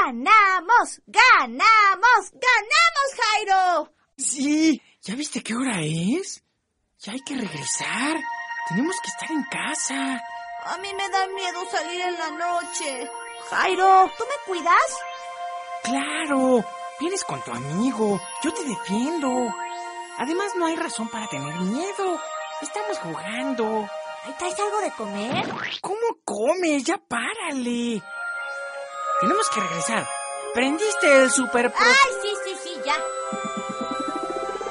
¡Ganamos! ¡Ganamos! ¡Ganamos, Jairo! Sí, ¿ya viste qué hora es? Ya hay que regresar. Tenemos que estar en casa. A mí me da miedo salir en la noche. Jairo, ¿tú me cuidas? ¡Claro! Vienes con tu amigo. Yo te defiendo. Además, no hay razón para tener miedo. Estamos jugando. ¿Ahí traes algo de comer? ¿Cómo comes? Ya párale. Tenemos que regresar. ¿Prendiste el super... ¡Ay, sí!